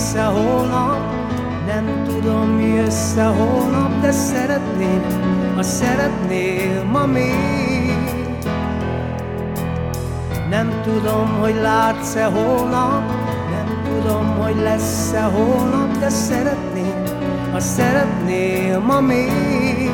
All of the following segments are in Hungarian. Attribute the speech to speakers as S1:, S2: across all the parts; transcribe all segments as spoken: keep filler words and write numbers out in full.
S1: jössz-e holnap, nem tudom, jössz-e holnap, de szeretném, ha szeretnél ma még. Nem tudom, hogy látsz-e holnap, nem tudom, hogy lesz-e holnap, de szeretném, ha szeretnél ma még.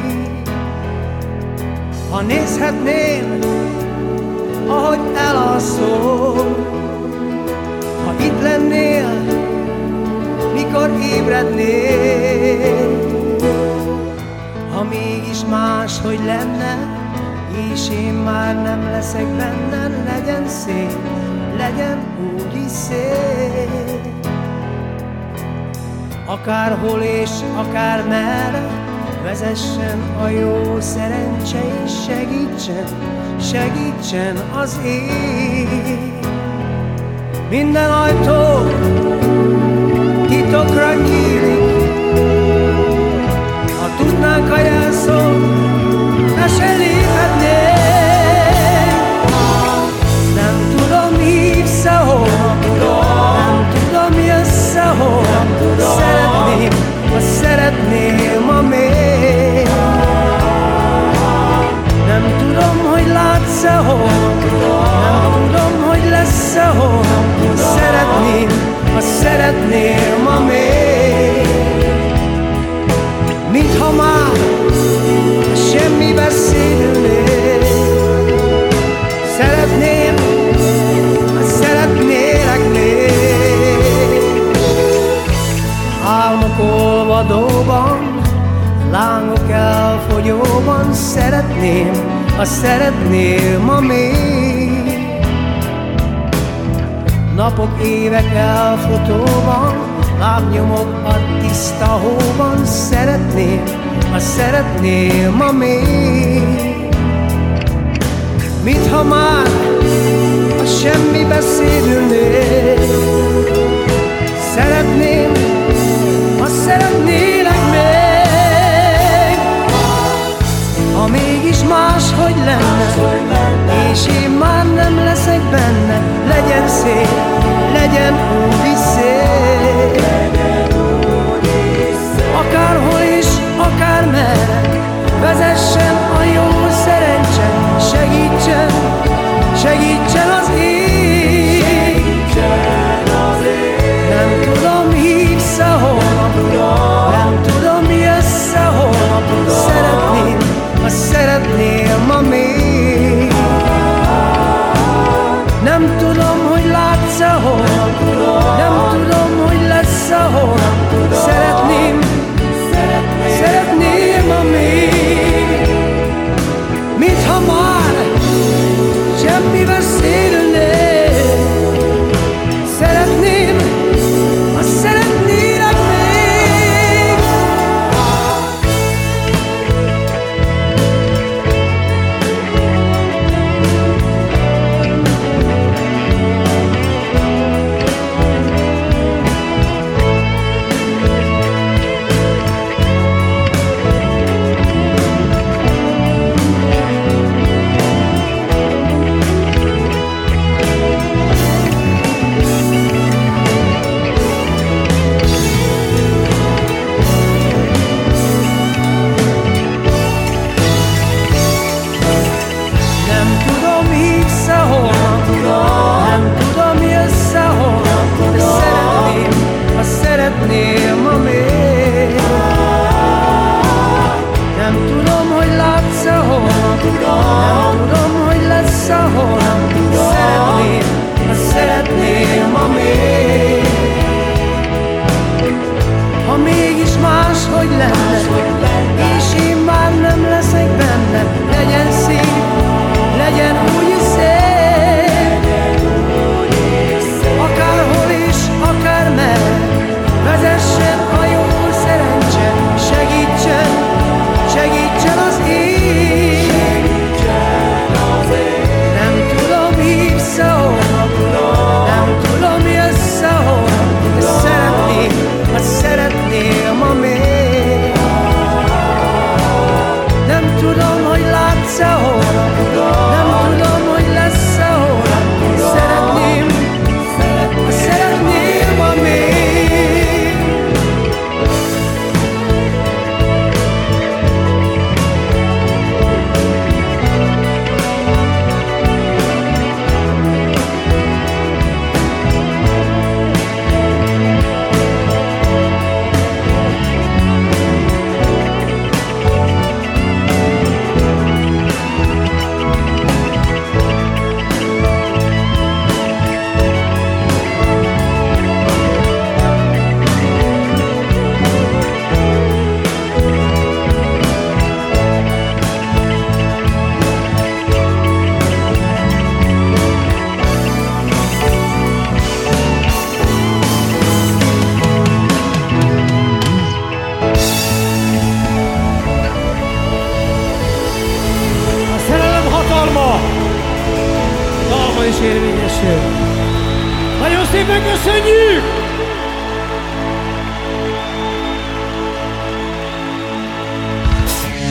S1: Ha nézhetnél, ahogy elalszol, ha itt lennél, mikor ébrednél, ha mégis máshogy lenne, és én már nem leszek benne, legyen szép, legyen úgy is szép. Akárhol és akár merre, vezessen a jó szerencse, és segítsen, segítsen az ég. Minden ajtó titokra nyílik, ha tudnánk a jelszót, ne se léphetnénk. Nem tudom, hívsz-e holnap, nem tudom, jössz-e holnap, szeretném, ha szeretnél ma még. Nem tudom, hogy látsz-e holnap, nem tudom, hogy lesz-e holnap, szeretném, ha szeretnél ma még. Mintha már semmi beszélnél, szeretném, ha szeretnélek még. Álmok olvadóban, lángok elfogyóban, szeretném, ha szeretnél ma még. Napok, évek elfutóban, lábnyomok a tiszta hóban, szeretném, ha szeretnél ma még. Mintha már a semmi beszélnél, szeretném, ha szeretnélek még. Ha mégis máshogy lenne, és én már nem leszek benne, legyen szép, legyen úgy is szép. Akárhol és akár merre, vezessen a jó szerencse, segítsen, segítsen az ég. Nem tudom, hívsz-e holnap, nem tudom, jössz-e holnap, szeretném, ha szeretnél ma még. Nem tudom, hogy látsz-e holnap, nem tudom, hogy lesz-e holnap, szeretném, szeretnél ma még. Mintha már semmi beszélnél, szeretném, ha szeretnélek még. Szeretném ma még. Nem tudom, hogy látsz-e holnap, nem tudom, hogy lesz-e holnap, szeretném, ha szeretném ma még. Ha mégis máshogy lenne, és én már nem leszek benne, legyen szép, legyen úgy is szép. Akárhol és akár merre, vezessen a jó szerencse, segítsen, segítsen az ég. Nem tudom, hívsz-e holnap, nem tudom, jössz-e holnap, de szeretném, ha szeretnél ma még. Nem tudom, hogy látsz-e holnap, nem tudom, hogy lesz-e holnap, szeretném, ha szeretnél ma még. is érvényesül.
S2: Nagyon szépen köszönjük!